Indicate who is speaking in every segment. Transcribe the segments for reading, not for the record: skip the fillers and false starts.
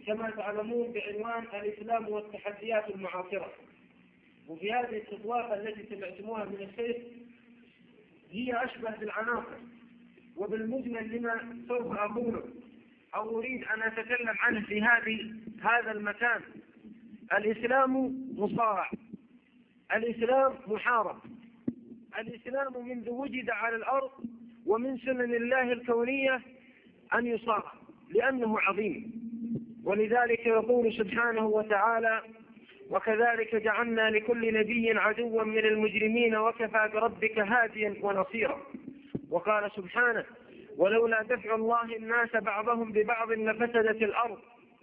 Speaker 1: كما تعلمون بعنوان الإسلام والتحديات المعاصرة. وفي هذه الخطوات التي سمعتموها من الشيخ هي أشبه بالعناصر وبالمجمل لما سوف أقوله أو أريد أن أتكلم عنه في هذا المكان. الإسلام مصارع، الإسلام محارب، الإسلام منذ وجد على الأرض ومن سنن الله الكونية أن يصارع لأنه عظيم. ولذلك يقول سبحانه وتعالى: وكذلك جعلنا لكل نبي عدوا من المجرمين وكفى بربك هاديا ونصيرا. وقال سبحانه: ولولا دفع الله الناس بعضهم ببعض لفسدت الأرض،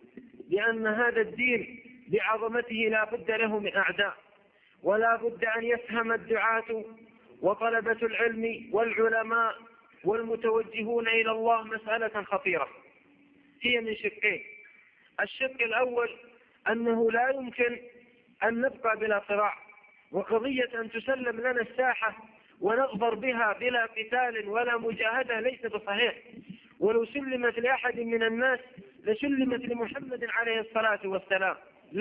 Speaker 1: لأن هذا الدين بعظمته لا بد له من أعداء، ولا بد أن يفهم الدعاة وطلبة العلم والعلماء والمتوجهون إلى الله مسألة خطيرة هي من شقين. الشق الأول أنه لا يمكن أن نبقى بلا صراع، وقضية أن تسلم لنا الساحة ونغفر بها بلا قتال ولا مجاهدة ليس بصحيح. ولو سلمت لأحد من الناس لسلمت لمحمد عليه الصلاة والسلام.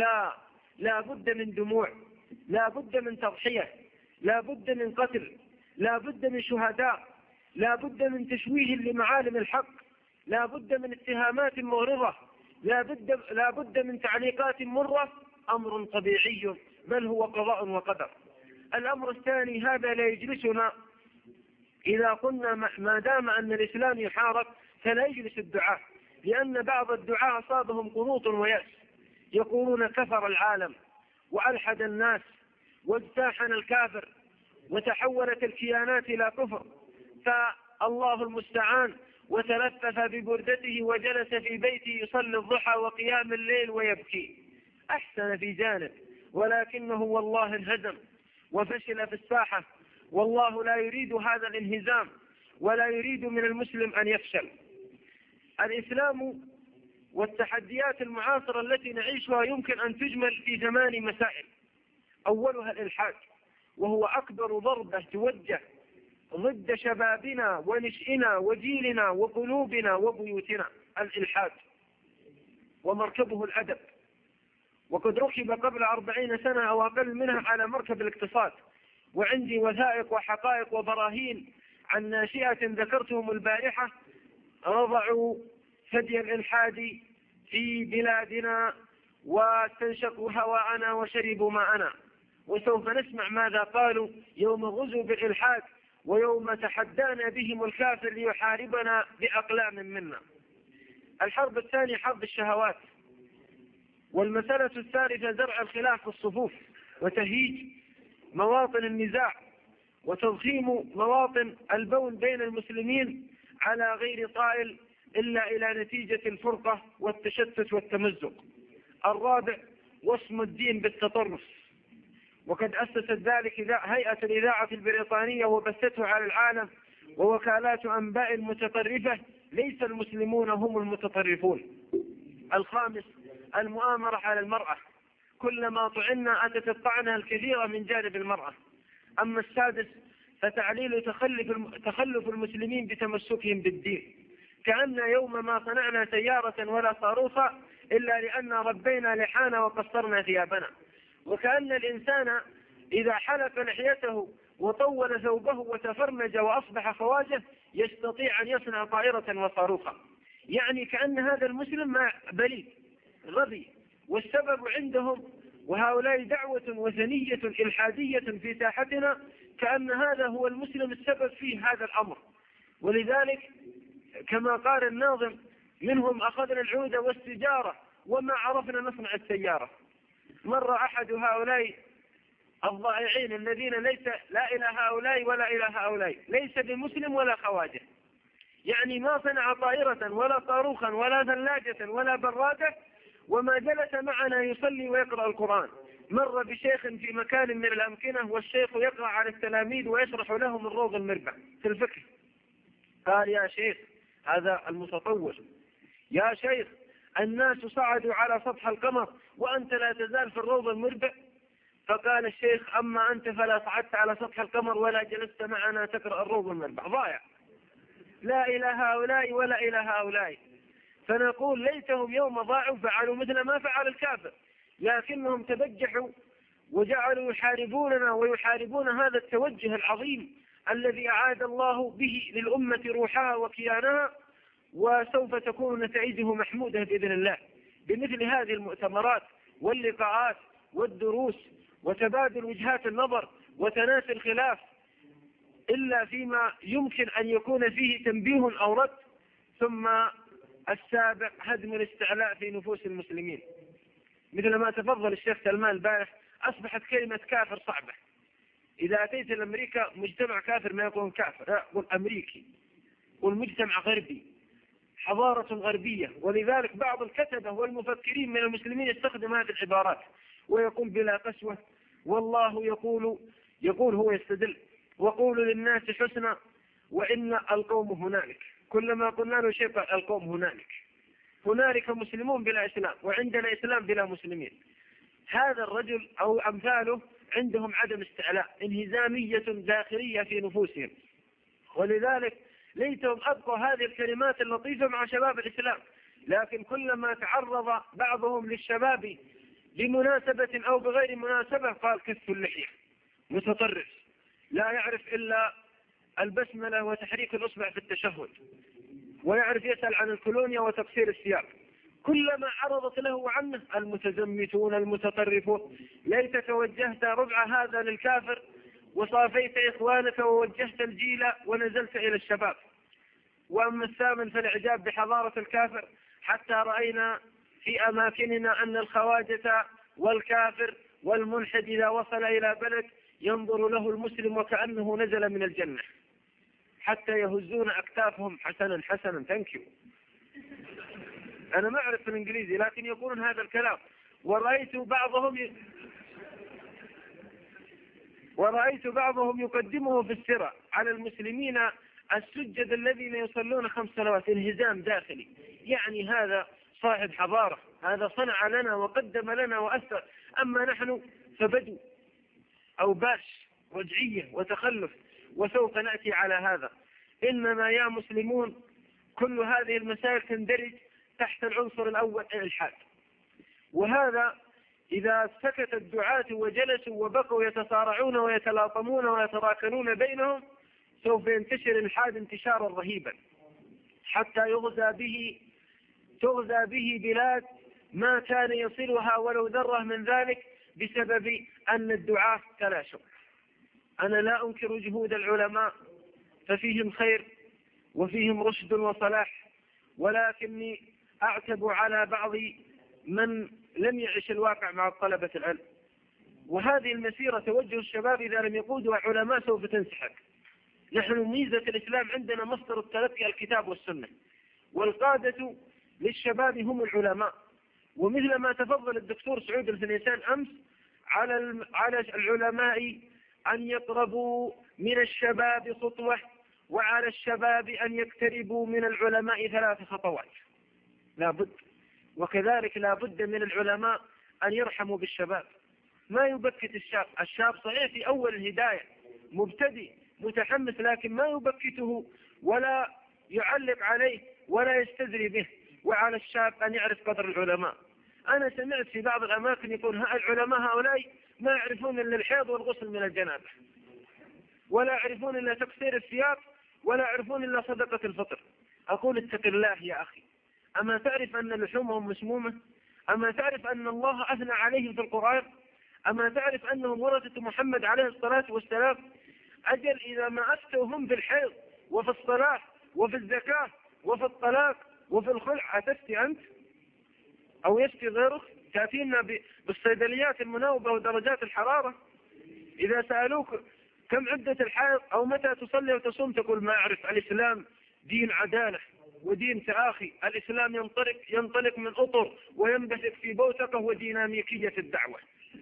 Speaker 1: لا بد من دموع، لا بد من تضحية، لا بد من قتل، لا بد من شهداء، لا بد من تشويه لمعالم الحق، لا بد من اتهامات مغرضة، لا بد من تعليقات مرة. أمر طبيعي بل هو قضاء وقدر. الأمر الثاني، هذا لا يجلسنا إذا قلنا ما دام أن الإسلام يحارب فلا يجلس الدعاء، لأن بعض الدعاء أصابهم قنوط ويأس، يقولون كفر العالم وألحد الناس واجتاحنا الكافر وتحولت الكيانات إلى كفر، فالله المستعان وتلفف ببردته وجلس في بيته يصلي الضحى وقيام الليل ويبكي. أحسن في جانب، ولكنه والله انهزم وفشل في الساحة، والله لا يريد هذا الانهزام ولا يريد من المسلم أن يفشل. الإسلام والتحديات المعاصرة التي نعيشها يمكن أن تجمل في 8 مسائل. أولها الإلحاد، وهو أكبر ضربة توجه ضد شبابنا ونشئنا وجيلنا وقلوبنا وبيوتنا. الإلحاد ومركبه الأدب، وقد ركب قبل 40 سنة أو أقل منها على مركب الاقتصاد، وعندي وثائق وحقائق وبراهين عن ناشئة ذكرتهم البارحة رضعوا ثدي الإلحاد في بلادنا واستنشقوا هواءنا وشربوا ماءنا. وسوف نسمع ماذا قالوا يوم غزوا بالإلحاد ويوم تحدانا بهم الكافر ليحاربنا بأقلام منا. الحرب الثانية حرب الشهوات، والمسألة الثالثة زرع الخلاف في الصفوف وتهييج مواطن النزاع وتضخيم مواطن البون بين المسلمين على غير طائل إلا إلى نتيجة الفرقة والتشتت والتمزق. الرابع وصم الدين بالتطرف، وقد أسست ذلك هيئة الإذاعة البريطانية وبثته على العالم ووكالات أنباء متطرفة، ليس المسلمون هم المتطرفون. الخامس المؤامرة على المرأة، كلما طعنا أتت الطعنة الكثيرة من جانب المرأة. أما السادس فتعليل تخلف المسلمين بتمسكهم بالدين، كأن يوم ما صنعنا سيارة ولا صاروخا إلا لأن ربينا لحانا وقصرنا ثيابنا، وكأن الإنسان إذا حلق لحيته وطول ثوبه وتفرنج وأصبح خواجه يستطيع أن يصنع طائرة وصاروخا. يعني كأن هذا المسلم بليد غبي، والسبب عندهم وهؤلاء دعوة وثنية إلحادية في ساحتنا، كأن هذا هو المسلم السبب في هذا الأمر. ولذلك كما قال الناظم: منهم أخذنا العود والسجارة وما عرفنا نصنع السيارة. مر أحد هؤلاء الضائعين الذين لا إلى هؤلاء ولا إلى هؤلاء، ليس بمسلم ولا خواجه، يعني ما صنع طائرة ولا صاروخا ولا ثلاجة ولا برادة، وما جلس معنا يصلي ويقرأ القرآن. مر بشيخ في مكان من الأمكنة والشيخ يقرأ على التلاميذ ويشرح لهم الروض المربع في الفقه. قال: يا شيخ، هذا المتطور، يا شيخ الناس صعدوا على سطح القمر وأنت لا تزال في الروض المربع. فقال الشيخ: أما أنت فلا صعدت على سطح القمر ولا جلست معنا تقرأ الروض المربع. ضايع، لا إلى هؤلاء ولا إلى هؤلاء. فنقول ليتهم يوم ضاعوا فعلوا مثل ما فعل الكافر، لكنهم تبجحوا وجعلوا يحاربوننا ويحاربون هذا التوجه العظيم الذي أعاد الله به للأمة روحها وكيانها، وسوف تكون نتائجه محمودة بإذن الله بمثل هذه المؤتمرات واللقاءات والدروس وتبادل وجهات النظر وتناسي الخلاف، إلا فيما يمكن أن يكون فيه تنبيه أو رد. ثم السابع هدم الاستعلاء في نفوس المسلمين، مثل ما تفضل الشيخ سلمان البارح، أصبحت كلمة كافر صعبة. إذا أتيت لأمريكا مجتمع كافر ما يكون كافر، لا، قل أمريكي، قل مجتمع غربي، حضارة غربية. ولذلك بعض الكتبة والمفكرين من المسلمين يستخدم هذه العبارات ويقول بلا قسوة والله يقول هو يستدل وقولوا للناس حسنا وإن القوم هنالك، كلما قلنا له شيء القوم هنالك مسلمون بلا إسلام وعندنا إسلام بلا مسلمين. هذا الرجل أو أمثاله عندهم عدم استعلاء، انهزامية داخلية في نفوسهم، ولذلك ليتهم أبقوا هذه الكلمات اللطيفة مع شباب الإسلام. لكن كلما تعرض بعضهم للشباب بمناسبة أو بغير مناسبة قال كف اللحية، متطرف، لا يعرف إلا البسملة وتحريك الأصبع في التشهد، ويعرف يسأل عن الكولونيا وتقصير الثياب. كلما عرضت له عنه المتزمتون المتطرفون. ليتك وجهت ربع هذا للكافر وصافيت إخوانك ووجهت الجيل ونزلت إلى الشباب. وأما الثامن فالإعجاب بحضارة الكافر، حتى رأينا في أماكننا أن الخواجة والكافر والملحد إذا وصل إلى بلد ينظر له المسلم وكأنه نزل من الجنة، حتى يهزون أكتافهم حسنا حسنا ثانك يو. أنا ما أعرف في الإنجليزي لكن يقولون هذا الكلام. ورأيت بعضهم يقدمه في السرى على المسلمين السجد الذين يصلون 5 صلوات. انهزام داخلي، يعني هذا صاحب حضارة، هذا صنع لنا وقدم لنا وأثر. أما نحن فبدو أو باش رجعية وتخلف، وسوف نأتي على هذا. إنما يا مسلمون كل هذه المسائل تندرج تحت العنصر الأول الإلحاد، وهذا إذا سكت الدعاة وجلسوا وبقوا يتصارعون ويتلاطمون ويتراكنون بينهم سوف ينتشر الإلحاد انتشارا رهيبا، حتى تغزى به بلاد ما كان يصلها ولو ذرة من ذلك بسبب أن الدعاة تلاشوا. أنا لا أنكر جهود العلماء ففيهم خير وفيهم رشد وصلاح، ولكني أعتب على بعض من لم يعش الواقع مع طلبة العلم. وهذه المسيرة توجه الشباب إذا لم يقودوا علماء سوف تنسحب. نحن ميزة الإسلام عندنا مصدر التلقي الكتاب والسنة، والقادة للشباب هم العلماء. ومثل ما تفضل الدكتور سعود الفنيسان أمس على العلماء أن يقربوا من الشباب خطوة، وعلى الشباب أن يقتربوا من العلماء 3 خطوات لا بد. وكذلك لا بد من العلماء أن يرحموا بالشباب، ما يبكت الشاب صحيح في أول الهداية مبتدئ متحمس، لكن ما يبكته ولا يعلق عليه ولا يستدري به. وعلى الشاب أن يعرف قدر العلماء. أنا سمعت في بعض الأماكن يقول العلماء هؤلاء ما يعرفون إلا الحيض والغسل من الجنابة، ولا يعرفون إلا تقصير الثياب، ولا يعرفون إلا صدقة الفطر. أقول اتق الله يا أخي، أما تعرف أن لحومهم مسمومة؟ أما تعرف أن الله أثنى عليهم في القرآن؟ أما تعرف أنهم ورثة محمد عليه الصلاة والسلام؟ أجل إذا ما أفتوا هم في الحيض وفي الصلاة وفي الزكاة وفي الطلاق وفي الخلع، أتفتي أنت أو يفتي غيرك؟ تأتينا بالصيدليات المناوبة ودرجات الحرارة. إذا سألوك كم عدة الحيض أو متى تصلي وتصوم تقول ما أعرف. الإسلام دين عدالة ودين تآخي. الإسلام ينطلق من أطر وينبثق في بوتقة وديناميكية الدعوة.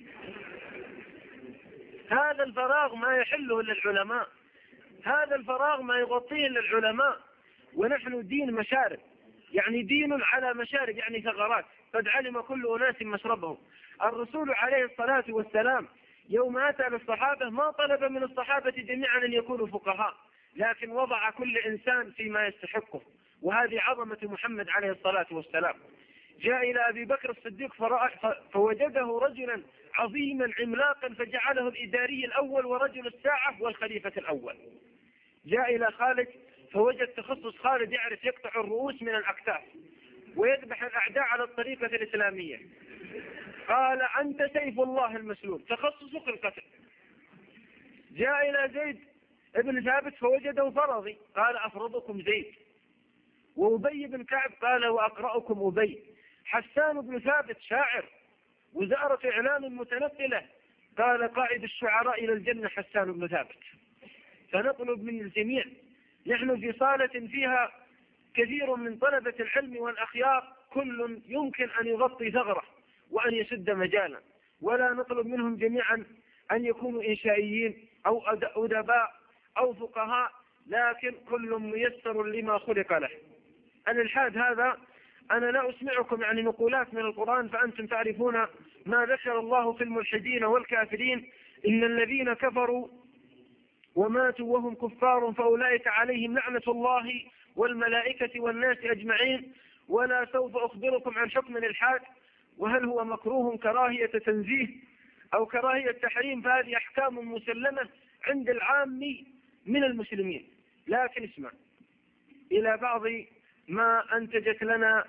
Speaker 1: هذا الفراغ ما يحله للعلماء، هذا الفراغ ما يغطيه للعلماء. ونحن دين مشارب، يعني دين على مشارب، يعني ثغرات، قد علم كل أناس مشربهم. الرسول عليه الصلاة والسلام يوم أتى للصحابة ما طلب من الصحابة جميعا أن يكونوا فقهاء، لكن وضع كل إنسان فيما يستحقه، وهذه عظمة محمد عليه الصلاة والسلام. جاء إلى أبي بكر الصديق فوجده رجلا عظيما عملاقا فجعله الإداري الأول ورجل الساعة والخليفة الأول. جاء إلى خالد فوجد تخصص خالد يعرف يقطع الرؤوس من الأكتاف ويذبح الأعداء على الطريقة الإسلامية. قال أنت سيف الله المسلول، تخصصك القتل. جاء إلى زيد ابن ثابت فوجده فرضي، قال أفرضكم زيد. وأبي بن كعب قال وأقرأكم أبي. حسان بن ثابت شاعر وزارة إعلام متنقلة، قال قائد الشعراء إلى الجنة حسان بن ثابت. فنطلب من الجميع، نحن في صالة فيها كثير من طلبة العلم والأخيار، كل يمكن أن يغطي ثغره وأن يسد مجالا، ولا نطلب منهم جميعا أن يكونوا إنشائيين أو أدباء أو فقهاء، لكن كل ميسر لما خلق له. الإلحاد هذا أنا لا أسمعكم يعني نقولات من القرآن، فأنتم تعرفون ما ذكر الله في الملحدين والكافرين: إن الذين كفروا وماتوا وهم كفار فأولئك عليهم لعنة الله والملائكة والناس أجمعين، ولا سوف أخبركم عن حكم الإلحاد وهل هو مكروه كراهية تنزيه أو كراهية تحريم، فهذه أحكام مسلمة عند العام من المسلمين. لكن اسمع إلى بعض ما أنتجت لنا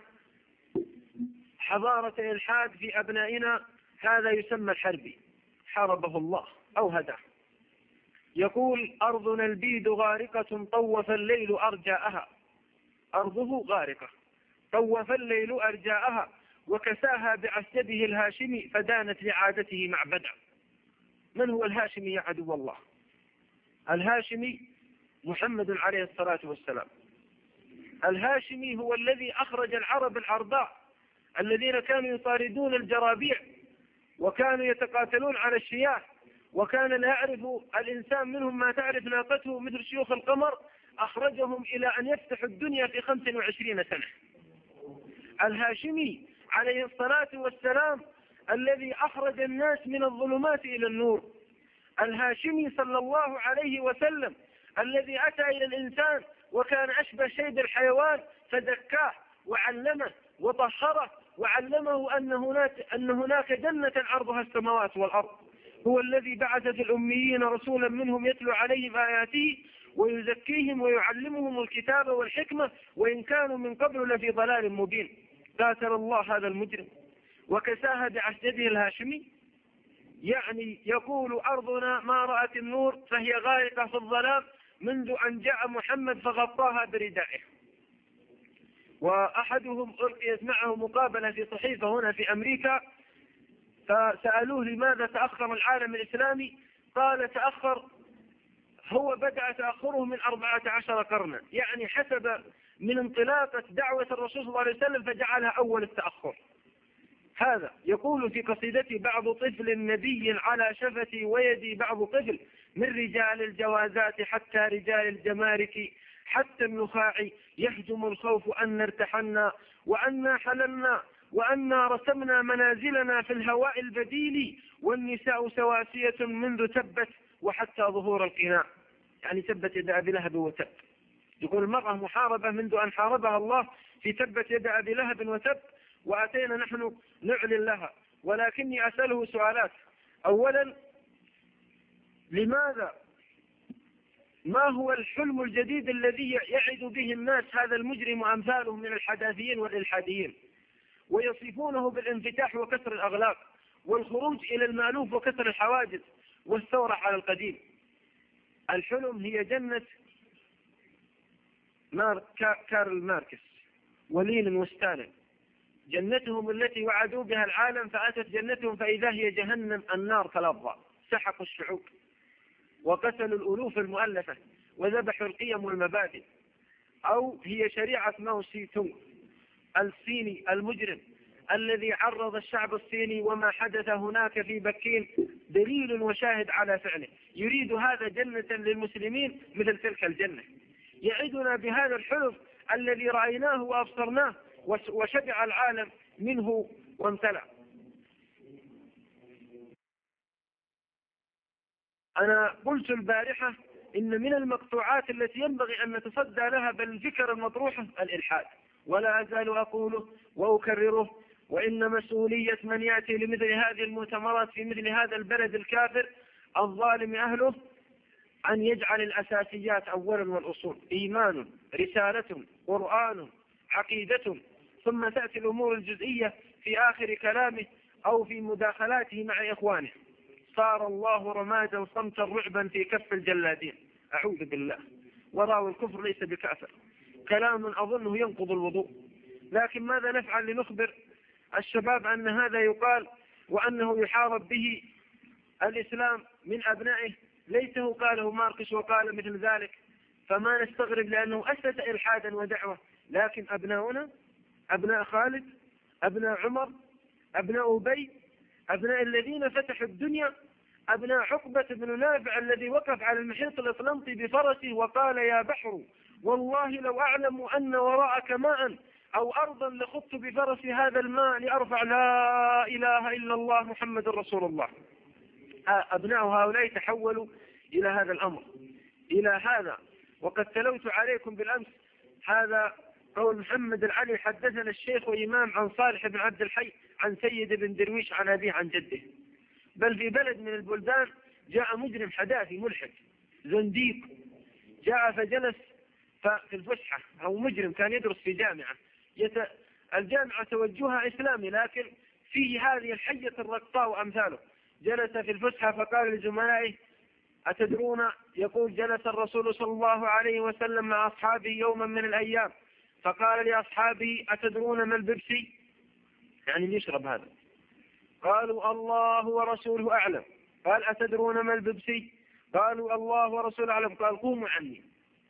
Speaker 1: حضارة الإلحاد في أبنائنا، هذا يسمى الحربي حاربه الله أو هداه. يقول: أرضنا البيد غارقة طوف الليل أرجاءها. أرضه غارقة طوف الليل أرجاءها وكساها بعسده الهاشمي فدانت لعادته معبدا. من هو الهاشمي يا عدو الله؟ الهاشمي محمد عليه الصلاة والسلام. الهاشمي هو الذي أخرج العرب العرباء الذين كانوا يطاردون الجرابيع وكانوا يتقاتلون على الشياه، وكان لا يعرف الإنسان منهم ما تعرف ناقته مثل شيوخ القمر، أخرجهم إلى أن يفتحوا الدنيا في 25 سنة. الهاشمي عليه الصلاة والسلام الذي أخرج الناس من الظلمات إلى النور. الهاشمي صلى الله عليه وسلم الذي أتى إلى الإنسان وكان أشبه شيء بالحيوان فزكاه وعلمه وطهره وعلمه أن هناك جنة عرضها السماوات والأرض. هو الذي بعث في الأميين رسولا منهم يتلو عليهم آياته ويزكيهم ويعلمهم الكتاب والحكمة وإن كانوا من قبل لفي ضلال مبين. قاتل الله هذا المجرم وكساها بعسده الهاشمي. يعني يقول: أرضنا ما رأت النور فهي غارقة في الظلام منذ أن جاء محمد فغطاها بردائه. وأحدهم ألقيت معه مقابلة في صحيفة هنا في أمريكا، فسألوه لماذا تأخر العالم الإسلامي؟ قال: تأخر، هو بدأ تأخره من 14 قرنا، يعني حسب من انطلاقة دعوة الرسول صلى الله عليه وسلم فجعلها أول التأخر. هذا يقول في قصيدتي: بعض طفل نبي على شفتي ويدي بعض طفل، من رجال الجوازات حتى رجال الجمارك، حتى النخاع يهجم الخوف أن ارتحلنا وأنا حللنا وأنا رسمنا منازلنا في الهواء البديل، والنساء سواسية منذ تبت وحتى ظهور القناع. يعني تبت يد أبي لهب وتب. يقول المرأة محاربة منذ أن حاربها الله في تبت يد أبي لهب وتب، وأتينا نحن نعلن لها. ولكني أسأله سؤالات. أولا، لماذا؟ ما هو الحلم الجديد الذي يعد به الناس هذا المجرم وأمثاله من الحداثيين والإلحاديين، ويصفونه بالانفتاح وكسر الأغلاق والخروج إلى المألوف وكسر الحواجز والثورة على القديم؟ الحلم هي جنة كارل ماركس ولينين وستالين، جنتهم التي وعدوا بها العالم، فأتت جنتهم فإذا هي جهنم النار تلظى. سحقوا الشعوب وقتلوا الألوف المؤلفة وذبحوا القيم والمبادئ. أو هي شريعة ماو سي تونغ الصيني المجرم الذي عرض الشعب الصيني وما حدث هناك في بكين دليل وشاهد على فعله. يريد هذا جنة للمسلمين مثل تلك الجنة. يعدنا بهذا الحلم الذي رأيناه وأبصرناه وشبع العالم منه وامتلأ. أنا قلت البارحة إن من المقطوعات التي ينبغي أن نتصدى لها بل الفكر المطروحة الإلحاد. ولا أزال أقوله وأكرره، وإن مسؤولية من يأتي لمثل هذه المؤتمرات في مثل هذا البلد الكافر الظالم أهله أن يجعل الأساسيات أولا والأصول: إيمان، رسالة، قرآن، عقيدة، ثم تأتي الأمور الجزئية في آخر كلامه أو في مداخلاته مع إخوانه. صار الله رمادا صمتا رعبا في كف الجلادين، أعوذ بالله. وراوي الكفر ليس بكافر، كلام أظنه ينقض الوضوء. لكن ماذا نفعل لنخبر الشباب أن هذا يقال وأنه يحارب به الإسلام من أبنائه؟ ليته قاله ماركس وقال مثل ذلك، فما نستغرب لأنه أسس إلحادا ودعوة. لكن أبناؤنا، أبناء خالد، أبناء عمر، أبناء أبي، أبناء الذين فتحوا الدنيا، أبناء عقبة بن نافع الذي وقف على المحيط الأطلنطي بفرسه وقال: يا بحر والله لو أعلم أن وراءك ماء أو أرضا لخضت بفرس هذا الماء لأرفع لا إله إلا الله محمد رسول الله. أبناء هؤلاء تحولوا إلى هذا الأمر، إلى هذا. وقد تلوت عليكم بالأمس هذا قول محمد العلي: حدثنا الشيخ وإمام عن صالح بن عبد الحي عن سيد بن درويش عن أبيه عن جده. بل في بلد من البلدان جاء مجرم حداثي ملحد زنديق، جاء فجلس في الفسحة، أو مجرم كان يدرس في جامعة، الجامعة توجهها إسلامي لكن فيه هذه الحية الرقطاء وأمثاله. جلس في الفسحة فقال لزملائه: أتدرون، يقول جلس الرسول صلى الله عليه وسلم مع أصحابه يوما من الأيام فقال لأصحابه: أتدرون ما البيبسي؟ يعني اللي يشرب هذا. قالوا: الله ورسوله أعلم. قال: أتدرون ما البيبسي؟ قالوا: الله ورسوله أعلم. قال: قوموا عني.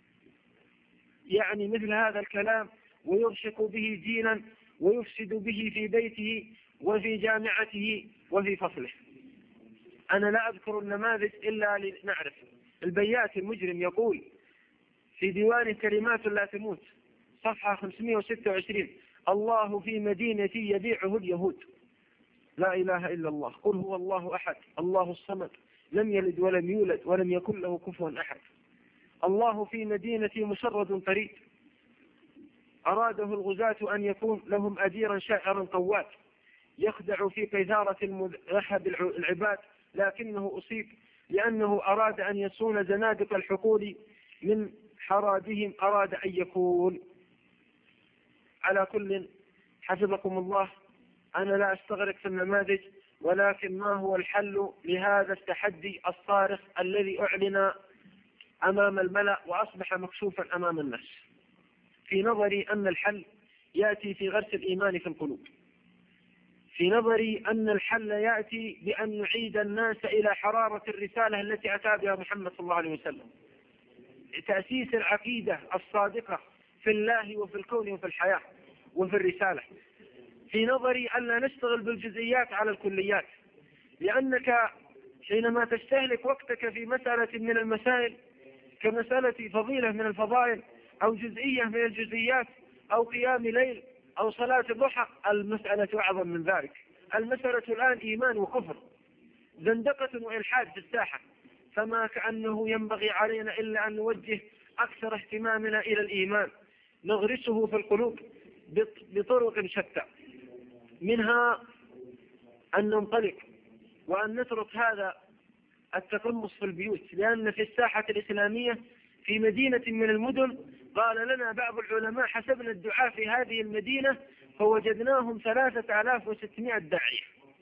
Speaker 1: يعني مثل هذا الكلام، ويضحك به جيلا ويفسد به في بيته وفي جامعته وفي فصله. أنا لا أذكر النماذج إلا لنعرف. البيات المجرم يقول في ديوان كلمات لا تموت صفحة 526: الله في مدينتي يبيعه اليهود، لا إله إلا الله، قل هو الله أحد الله الصمد لم يلد ولم يولد ولم يكن له كفوا أحد. الله في مدينتي مشرد طريد، أراده الغزاة أن يكون لهم أديرا شاعرا قوات، يخدع في قيثارة المذهب العباد لكنه أصيب لأنه أراد أن يصون زنادق الحقول من حرادهم أراد أن يكون. على كل، حفظكم الله، أنا لا أستغرق في النماذج، ولكن ما هو الحل لهذا التحدي الصارخ الذي أعلن أمام الملأ وأصبح مكشوفا أمام الناس؟ في نظري أن الحل يأتي في غرس الإيمان في القلوب. في نظري أن الحل يأتي بأن نعيد الناس إلى حرارة الرسالة التي أتى بها محمد صلى الله عليه وسلم، تأسيس العقيدة الصادقة في الله وفي الكون وفي الحياة وفي الرسالة. في نظري أن لا نشتغل بالجزئيات على الكليات، لأنك حينما تستهلك وقتك في مسألة من المسائل كمسألة فضيلة من الفضائل أو جزئية من الجزئيات أو قيام ليل أو صلاة الضحى، المسألة أعظم من ذلك. المسألة الآن إيمان وكفر، زندقة وإلحاد في الساحة، فما كأنه ينبغي علينا إلا أن نوجه أكثر اهتمامنا إلى الإيمان، نغرسه في القلوب بطرق شتى، منها أن ننطلق وأن نترك هذا التقمص في البيوت. لأن في الساحة الإسلامية في مدينة من المدن قال لنا بعض العلماء: حسبنا الدعاء في هذه المدينة فوجدناهم 3600 داعية،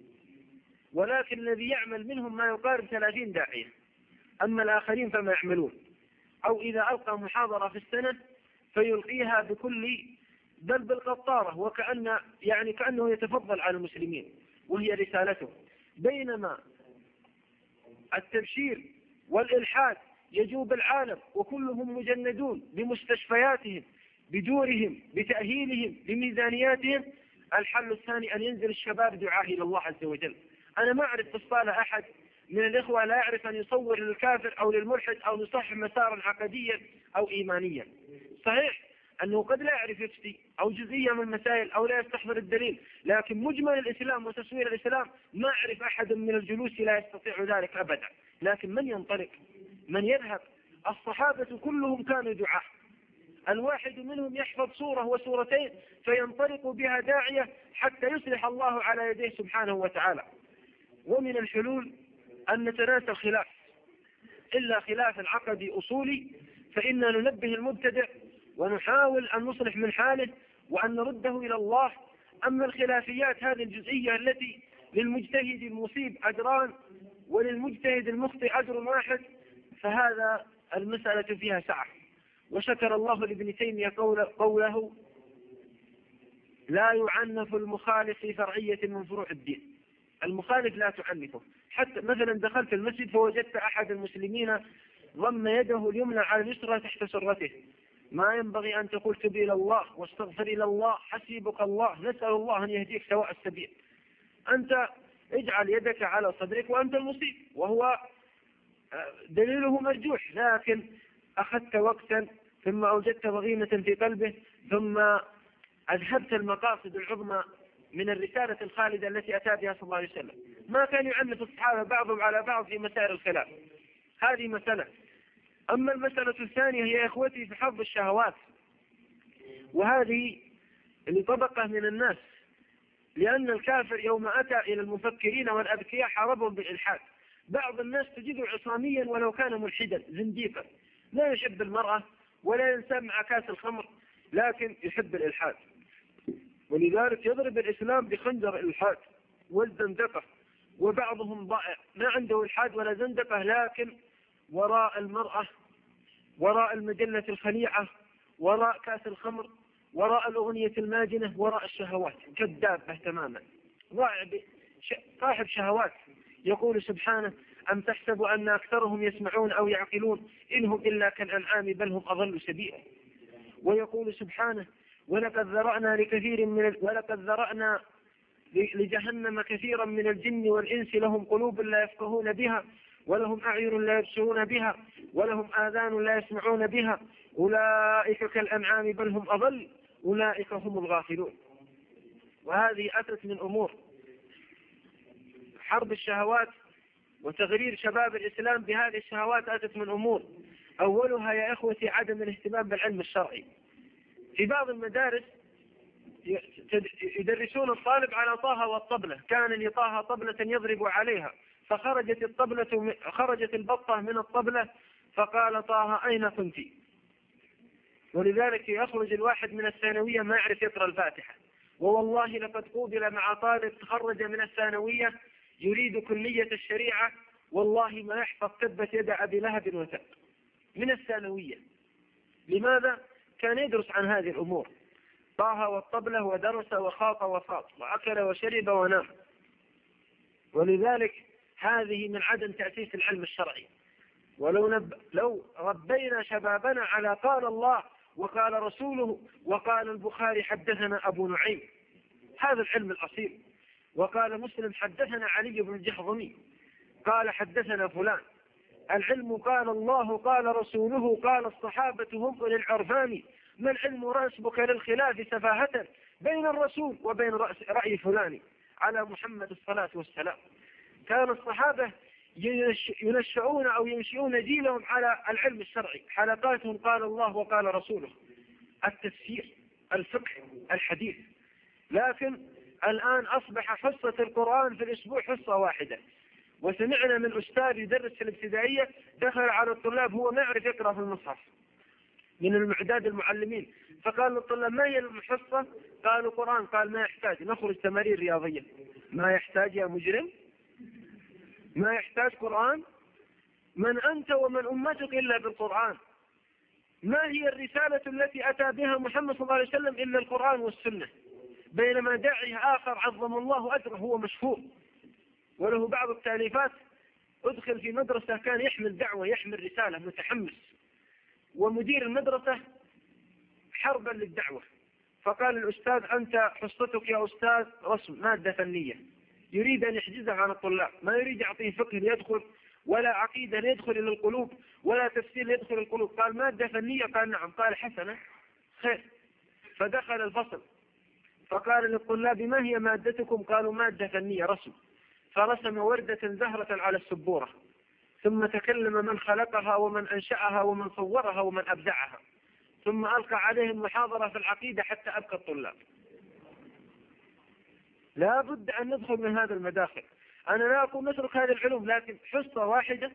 Speaker 1: ولكن الذي يعمل منهم ما يقارب 30 داعية، أما الآخرين فما يعملون. أو إذا ألقى محاضرة في السنة فيلقيها بكل بل بالقطارة، كأنه يتفضل على المسلمين وهي رسالته. بينما التبشير والإلحاد يجوب العالم وكلهم مجندون بمستشفياتهم بدورهم بتأهيلهم بميزانياتهم. الحل الثاني أن ينزل الشباب دعاء إلى الله عز وجل. أنا ما أعرف في الصالة أحد من الإخوة لا يعرف أن يصور للكافر أو للملحد أو يصحح مسارا عقديا أو إيمانيا. صحيح أنه قد لا يعرف يفتي أو جزئية من المسائل أو لا يستحضر الدليل، لكن مجمل الإسلام وتصوير الإسلام ما أعرف أحد من الجلوس لا يستطيع ذلك أبدا. لكن من ينطلق، من يذهب الصحابة كلهم كانوا دعاة، الواحد منهم يحفظ سورة وسورتين فينطلق بها داعية حتى يصلح الله على يديه سبحانه وتعالى. ومن الحلول أن نتناسى الخلاف، إلا خلاف العقدي أصولي فإننا ننبه المبتدع ونحاول أن نصلح من حاله وأن نرده إلى الله. أما الخلافيات هذه الجزئية التي للمجتهد المصيب أجران وللمجتهد المخطئ أجر واحد، فهذا المسألة فيها سعة. وشكر الله لابن تيمية قوله: لا يعنف المخالف في فرعية من فروع الدين. المخالف لا تعنفه. حتى مثلا دخلت المسجد فوجدت أحد المسلمين ضم يده اليمنى على اليسرى تحت سرته، ما ينبغي أن تقول تب إلى الله واستغفر إلى الله حسيبك الله نسأل الله أن يهديك سواء السبيل. أنت اجعل يدك على صدرك وأنت المصيب، وهو دليله مرجوح، لكن أخذت وقتا ثم أوجدت ضغينة في قلبه ثم أذهبت المقاصد العظمى من الرسالة الخالدة التي أتى بها صلى الله عليه وسلم. ما كان يعنف الصحابة بعضهم على بعض في مسائل الخلاف، هذه مسألة. أما المسألة الثانية هي إخوتي في حظ الشهوات، وهذه لطبقة من الناس، لأن الكافر يوم أتى إلى المفكرين والأذكياء حاربهم بالإلحاد. بعض الناس تجده عصاميا ولو كان ملحدا زنديقا، لا يحب المرأة ولا ينسى مع كاس الخمر، لكن يحب الإلحاد، ولذلك يضرب الإسلام بخنجر الإلحاد والزندقة. وبعضهم ضائع ما عنده إلحاد ولا زندقة، لكن وراء المرأة، وراء المجلة الخليعة، وراء كاس الخمر، وراء الأغنية الماجنة، وراء الشهوات، كذابة تماما، ضائع صاحب شهوات. يقول سبحانه: أم تحسب أن أكثرهم يسمعون أو يعقلون إنهم إلا كالأنعام بل هم أضل سبيلا. ويقول سبحانه: ولقد ذرأنا لجهنم كثيرا من الجن والإنس لهم قلوب لا يفقهون بها ولهم أعين لا يبصرون بها ولهم آذان لا يسمعون بها أولئك كالأنعام بل هم أضل أولئك هم الغافلون. وهذه أتت من أمور حرب الشهوات وتغرير شباب الإسلام بهذه الشهوات، أتت من أمور أولها يا إخوتي عدم الاهتمام بالعلم الشرعي. في بعض المدارس يدرسون الطالب على طه والطبلة، كان لطه طبلة يضرب عليها خرجت البطة من الطبلة فقال طه أين كنت؟ ولذلك يخرج الواحد من الثانوية ما يعرف يقرأ الفاتحة. ووالله لقد قوبل مع طالب تخرج من الثانوية يريد كلية الشريعة، والله ما يحفظ تبت يد أبي لهب وتب من الثانوية. لماذا؟ كان يدرس عن هذه الأمور، طه والطبلة ودرس وخاط وصاط وأكل وشرب ونام. ولذلك هذه من عدم تأسيس العلم الشرعي. لو ربينا شبابنا على قال الله وقال رسوله وقال البخاري حدثنا أبو نعيم، هذا العلم الأصيل، وقال مسلم حدثنا علي بن الجحظمي قال حدثنا فلان، العلم قال الله قال رسوله قال الصحابة هم أولي العرفان، ما العلم رأسبك للخلاف سفاهة بين الرسول وبين رأي فلان على محمد الصلاة والسلام. كان الصحابة ينشؤون أو ينشئون جيلهم على العلم الشرعي، حلقاتهم قال الله وقال رسوله، التفسير، الفقه، الحديث. لكن الآن أصبح حصة القرآن في الأسبوع حصة واحدة. وسمعنا من أستاذ يدرس في الابتدائية دخل على الطلاب هو ما يعرف يقرأ في المصحف من المعداد المعلمين، فقال للطلاب ما هي الحصة؟ قالوا قرآن. قال ما يحتاج، نخرج تمارين رياضية. ما يحتاج يا مجرم؟ ما يحتاج قرآن؟ من أنت ومن أمتك إلا بالقرآن؟ ما هي الرسالة التي أتى بها محمد صلى الله عليه وسلم إلا القرآن والسنة؟ بينما داعي آخر عظم الله أجره هو مشهور وله بعض التاليفات، أدخل في مدرسة كان يحمل دعوة يحمل رسالة متحمس، ومدير المدرسة حربا للدعوة، فقال الأستاذ أنت حصتك يا أستاذ رسم مادة فنية، يريد أن يحجزها عن الطلاب، ما يريد يعطيه فقه ليدخل ولا عقيدة ليدخل إلى القلوب ولا تفسير ليدخل القلوب. قال مادة فنية؟ قال نعم. قال حسنة خير. فدخل الفصل فقال للطلاب ما هي مادتكم؟ قالوا مادة فنية رسم. فرسم وردة زهرة على السبورة، ثم تكلم من خلقها ومن أنشأها ومن صورها ومن أبدعها، ثم ألقى عليهم محاضرة في العقيدة حتى أبكى الطلاب. لا بد أن ندخل من هذا المداخل. أنا لا أقول نترك هذه العلوم، لكن حصة واحدة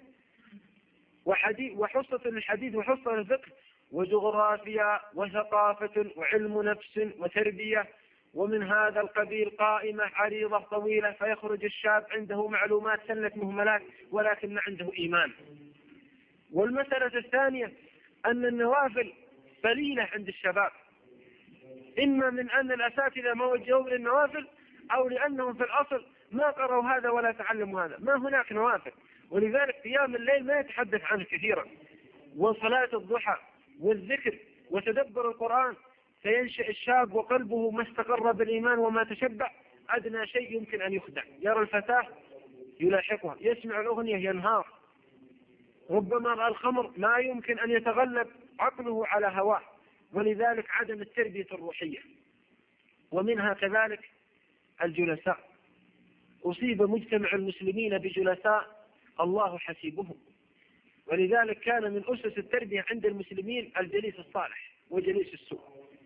Speaker 1: وحصة للحديث وحصة للفقه وجغرافيا وثقافة وعلم نفس وتربية ومن هذا القبيل قائمة عريضة طويلة، فيخرج الشاب عنده معلومات سنة مهملات ولكن ما عنده إيمان. والمسألة الثانية أن النوافل قليلة عند الشباب، إما من أن الأساتذة ما وجهوا للنوافل أو لأنهم في الأصل ما قرأوا هذا ولا تعلموا هذا، ما هناك نوافل. ولذلك قيام الليل ما يتحدث عنه كثيرا، وصلاة الضحى والذكر وتدبر القرآن، فينشأ الشاب وقلبه ما استقر بالإيمان وما تشبع. أدنى شيء يمكن أن يخدع، يرى الفتاة يلاحقها، يسمع الأغنية ينهار، ربما رأى الخمر، ما يمكن أن يتغلب عقله على هواه. ولذلك عدم التربية الروحية. ومنها كذلك الجلساء. أصيب مجتمع المسلمين بجلساء الله حسيبهم، ولذلك كان من أسس التربية عند المسلمين الجليس الصالح وجليس السوء،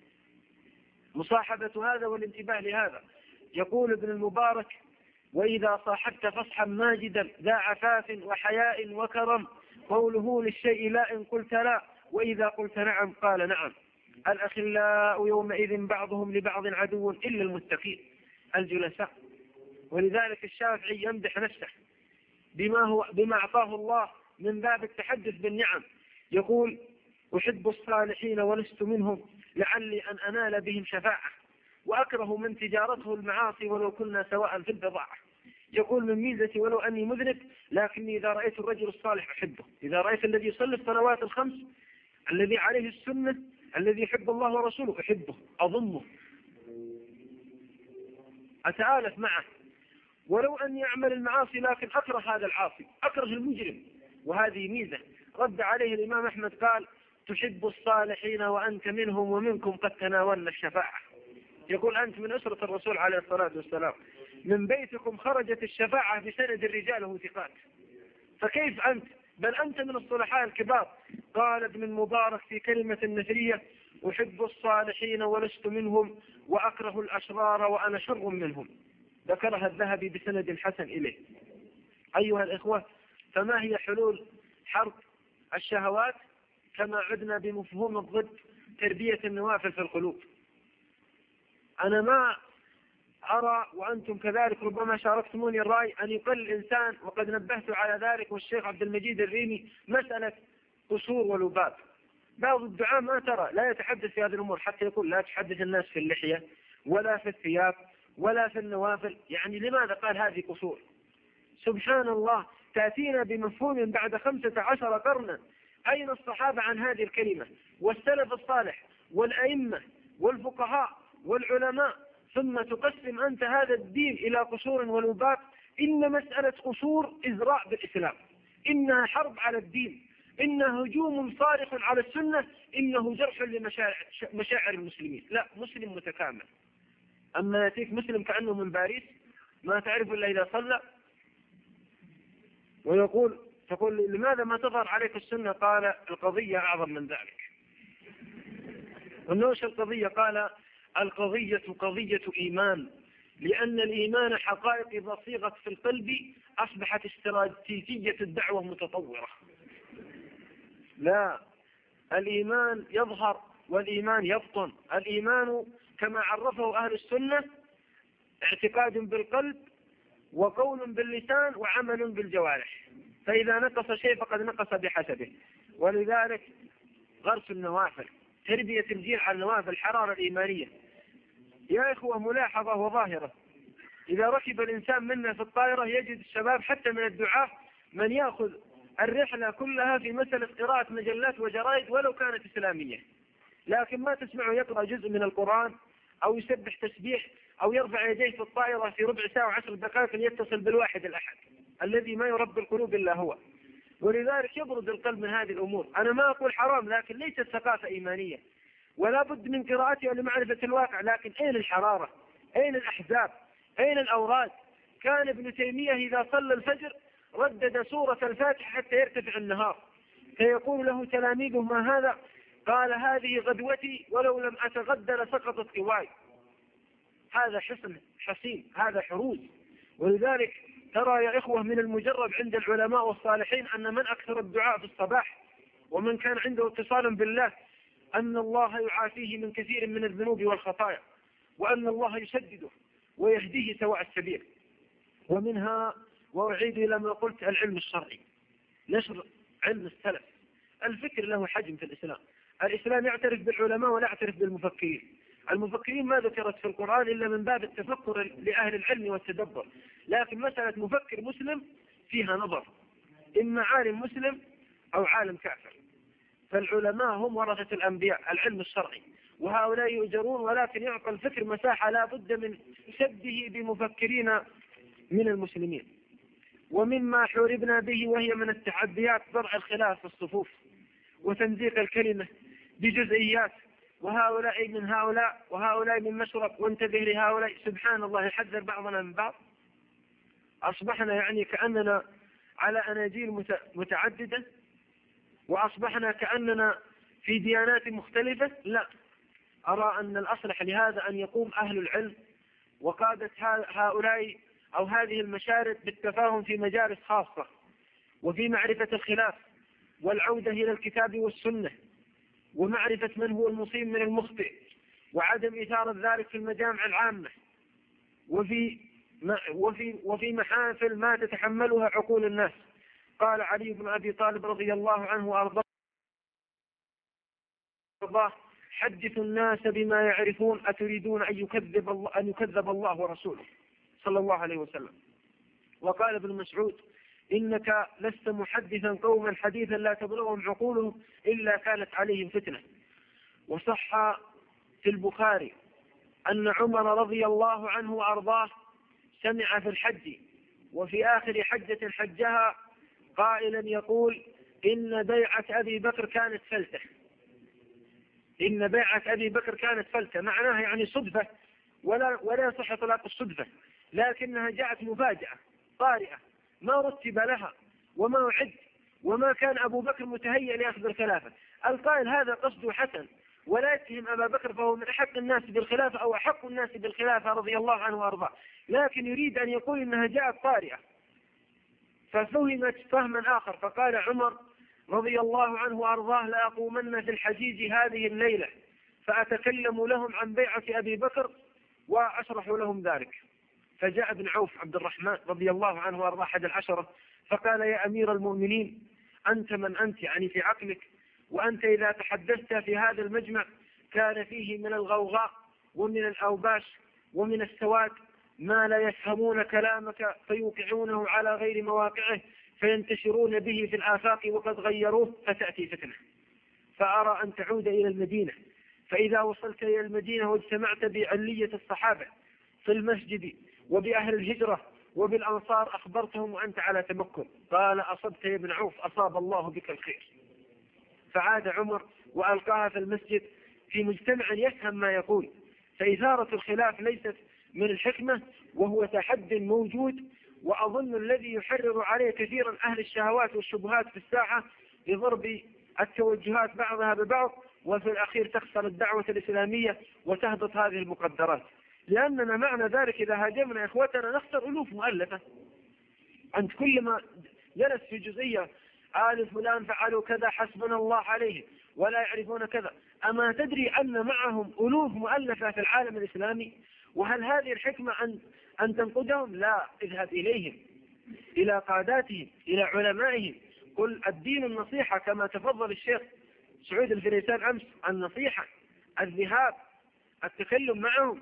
Speaker 1: مصاحبة هذا والانتباه لهذا. يقول ابن المبارك: وإذا صاحبت فصحا ماجدا ذا عفاف وحياء وكرم، قوله للشيء لا إن قلت لا، وإذا قلت نعم قال نعم. الأخلاء يومئذ بعضهم لبعض عدو إلا المتقين. الجلساء. ولذلك الشافعي يمدح نفسه بما أعطاه الله من باب التحدث بالنعم، يقول: أحب الصالحين ولست منهم لعلي أن أنال بهم شفاعة، وأكره من تجارته المعاصي ولو كنا سواء في البضاعة. يقول: من ميزتي ولو أني مذنب لكني إذا رأيت الرجل الصالح أحبه، إذا رأيت الذي يصلي الصلوات الخمس الذي عليه السنة الذي يحب الله ورسوله أحبه، أضمه، أتآلف معه، ولو أني أعمل المعاصي لكن أكره هذا العاصي، أكره المجرم. وهذه ميزة. رد عليه الإمام أحمد قال: تحب الصالحين وأنت منهم ومنكم قد تناولنا الشفاعة. يقول: أنت من أسرة الرسول عليه الصلاة والسلام، من بيتكم خرجت الشفاعة بسند الرجال وثقات، فكيف أنت؟ بل أنت من الصلحاء الكبار. قال ابن المبارك في كلمة نثرية: أحب الصالحين ولست منهم وأكره الأشرار وأنا شر منهم. ذكرها الذهبي بسند حسن إليه. أيها الإخوة، فما هي حلول حرب الشهوات؟ كما عدنا بمفهوم الضد، تربية النوافل في القلوب. أنا ما أرى، وأنتم كذلك ربما شاركتموني الرأي، أن يقل الإنسان، وقد نبهت على ذلك والشيخ عبد المجيد الريمي، مسألة قصور ولباب. بعض الدعاء ما ترى لا يتحدث في هذه الأمور، حتى يقول لا تحدث الناس في اللحية ولا في الثياب ولا في النوافل. يعني لماذا قال هذه قصور؟ سبحان الله، تأتينا بمفهوم بعد 15 قرنا. أين الصحابة عن هذه الكلمة والسلف الصالح والأئمة والفقهاء والعلماء؟ ثم تقسم أنت هذا الدين إلى قصور ولباب. إن مسألة قصور إزراء بالإسلام، إنها حرب على الدين، إنها هجوم صارخ على السنة، إنه جرح لمشاعر المسلمين. لا، مسلم متكامل. أما يأتيك مسلم كأنه من باريس ما تعرف إلا إذا صلى، تقول لماذا ما تظهر عليك السنة؟ قال: القضية أعظم من ذلك. والنوش القضية؟ قال: القضية قضية إيمان، لأن الإيمان حقائق إذا صيغت في القلب أصبحت استراتيجية الدعوة متطورة. لا، الإيمان يظهر والإيمان يبطن. الإيمان كما عرفه أهل السنة اعتقاد بالقلب وقول باللسان وعمل بالجوارح، فإذا نقص شيء فقد نقص بحسبه. ولذلك غرس النوافل، تربية الجيل على النوافل، الحرارة الإيمانية. يا إخوة، ملاحظة وظاهرة: إذا ركب الإنسان منا في الطائرة يجد الشباب حتى من الدعاة من يأخذ الرحلة كلها في مسألة قراءة مجلات وجرائد ولو كانت إسلامية، لكن ما تسمعه يقرأ جزء من القرآن أو يسبح تسبيح أو يرفع يديه في الطائرة في ربع ساعة و10 دقائق ليتصل بالواحد الأحد الذي ما يربي القلوب إلا هو. ولذلك يبرد القلب من هذه الأمور. أنا ما أقول حرام، لكن ليست ثقافة إيمانية، ولا بد من قراءتها لمعرفة الواقع. لكن أين الحرارة؟ أين الأحزاب؟ أين الأوراد؟ كان ابن تيمية إذا صلى الفجر ردد سورة الفاتحة حتى يرتفع النهار، فيقول له تلاميذه ما هذا؟ قال هذه غدوتي ولو لم أتغدى لسقطت قواي. هذا حصن حصين، هذا حروز. ولذلك ترى يا إخوة من المجرب عند العلماء والصالحين أن من أكثر الدعاء في الصباح ومن كان عنده اتصال بالله أن الله يعافيه من كثير من الذنوب والخطايا، وأن الله يسدده ويهديه سواء السبيل. ومنها، وأعيد إلى ما قلت، العلم الشرعي، نشر علم السلف. الفكر له حجم في الإسلام. الإسلام يعترف بالعلماء ولا يعترف بالمفكرين. المفكرين ما ذكرت في القرآن إلا من باب التفكر لأهل العلم والتدبر، لكن مسألة مفكر مسلم فيها نظر، إما عالم مسلم أو عالم كافر. فالعلماء هم ورثة الأنبياء، العلم الشرعي، وهؤلاء يؤجرون، ولكن يعطى الفكر مساحة لا بد من سده بمفكرين من المسلمين. ومما حوربنا به وهي من التحديات زرع الخلاف في الصفوف وتمزيق الكلمة بجزئيات، وهؤلاء من هؤلاء وهؤلاء من مشرب، وانتبه لهؤلاء. سبحان الله، يحذر بعضنا من بعض. أصبحنا يعني كأننا على أناجيل متعددة، وأصبحنا كأننا في ديانات مختلفة. لا، أرى أن الأصلح لهذا أن يقوم أهل العلم وقادة هؤلاء أو هذه المشارف بالتفاهم في مجالس خاصة، وفي معرفة الخلاف والعودة إلى الكتاب والسنة، ومعرفة من هو المصيب من المخطئ، وعدم إثارة ذلك في المجامع العامة وفي محافل ما تتحملها عقول الناس. قال علي بن أبي طالب رضي الله عنه وأرضاه: حدثوا الناس بما يعرفون، أتريدون أن يكذب الله ورسوله صلى الله عليه وسلم. وقال ابن مسعود: إنك لست محدثا قوما حديثا لا تبلغهم عقولهم إلا كانت عليهم فتنة. وصح في البخاري أن عمر رضي الله عنه وأرضاه سمع في الحج وفي آخر حجة حجها قائلا يقول: إن بيعة أبي بكر كانت فلتة. إن بيعة أبي بكر كانت فلتة، معناها يعني صدفة، ولا يصح إطلاق الصدفة، لكنها جاءت مفاجأة طارئة ما رتب لها وما أعد، وما كان أبو بكر متهيئ لأخذ الخلافة. القائل هذا قصده حسن ولا يتهم أبا بكر، فهو من أحق الناس بالخلافة أو أحق الناس بالخلافة رضي الله عنه وأرضاه، لكن يريد أن يقول إنها جاءت طارئة ففهمت فهما آخر. فقال عمر رضي الله عنه وأرضاه: لأقومن في الحجيج هذه الليلة فأتكلم لهم عن بيعة أبي بكر وأشرح لهم ذلك. فجاء ابن عوف عبد الرحمن رضي الله عنه وأرضاه أحد العشرة فقال: يا أمير المؤمنين، أنت من أنت، يعني في عقلك، وأنت إذا تحدثت في هذا المجمع كان فيه من الغوغاء ومن الأوباش ومن السواد ما لا يفهمون كلامك فيوقعونه على غير مواقعه فينتشرون به في الآفاق وقد غيروه فتأتي فتنة. فأرى أن تعود إلى المدينة، فإذا وصلت إلى المدينة واجتمعت بعلية الصحابة في المسجد وبأهل الهجرة وبالأنصار أخبرتهم وأنت على تمكن. قال: أصبت يا ابن عوف، أصاب الله بك الخير. فعاد عمر وألقاها في المسجد في مجتمع يفهم ما يقول. فإثارة الخلاف ليست من الحكمة، وهو تحد موجود، وأظن الذي يحرر عليه كثيرا أهل الشهوات والشبهات في الساحة لضرب التوجهات بعضها ببعض، وفي الأخير تخسر الدعوة الإسلامية وتهبط هذه المقدرات، لأننا معنى ذلك إذا هاجمنا إخوتنا نخسر ألوف مؤلفة. أنت كل ما جلس في جزئية آل فلان فعلوا كذا حسبنا الله عليه ولا يعرفون كذا، أما تدري أن معهم ألوف مؤلفة في العالم الإسلامي؟ وهل هذه الحكمة أن تنقدهم؟ لا، اذهب إليهم، إلى قاداتهم، إلى علمائهم، قل الدين النصيحة كما تفضل الشيخ سعود الفريسان أمس، النصيحة، الذهاب، التكلم معهم.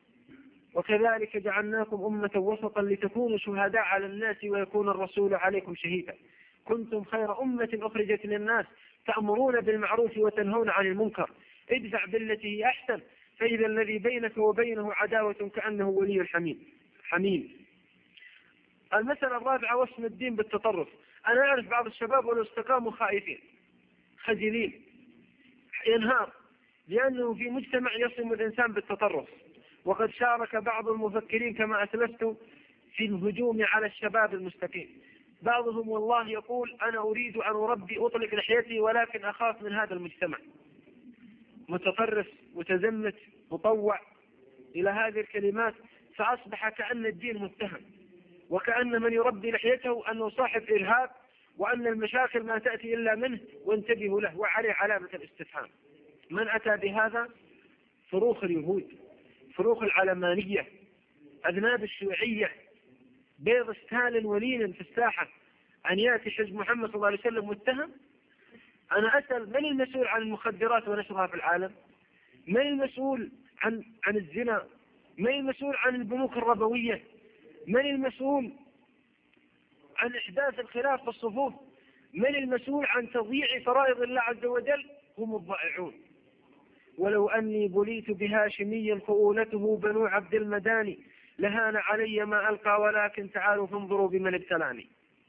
Speaker 1: وكذلك جعلناكم أمة وسطا لتكونوا شهداء على الناس ويكون الرسول عليكم شهيدا. كنتم خير أمة أخرجت للناس تأمرون بالمعروف وتنهون عن المنكر. ادفع بالتي هي أحسن فإذا الذي بينك وبينه عداوة كأنه ولي حميم. المسألة الرابعة: وصم الدين بالتطرف. أنا أعرف بعض الشباب ولو استقاموا خائفين خجلين، ينهار لأنه في مجتمع يصم الإنسان بالتطرف. وقد شارك بعض المفكرين كما أسلفت في الهجوم على الشباب المستقيم، بعضهم والله يقول أنا أريد أن أربي أطلق لحيتي ولكن أخاف من هذا المجتمع، متطرف متزمت مطوع إلى هذه الكلمات، فأصبح كأن الدين متهم، وكأن من يربي لحيته أنه صاحب إرهاب، وأن المشاكل ما تأتي إلا منه، وانتبهوا له وعليه علامة الاستفهام. من أتى بهذا؟ فروخ اليهود، فروخ العلمانية، أذناب الشيوعية، بيض ستالين ولينين في الساحة، أن يأتي حزب محمد صلى الله عليه وسلم متهم. أنا أسأل من المسؤول عن المخدرات ونشرها في العالم؟ من المسؤول عن الزنا؟ من المسؤول عن البنوك الربوية؟ من المسؤول عن إحداث الخلاف في الصفوف؟ من المسؤول عن تضييع فرائض الله عز وجل؟ هم الضائعون. ولو أني بليت بهاشمي فؤولته بنو عبد المداني لهان علي ما ألقى، ولكن تعالوا فانظروا بمن ابتلاني.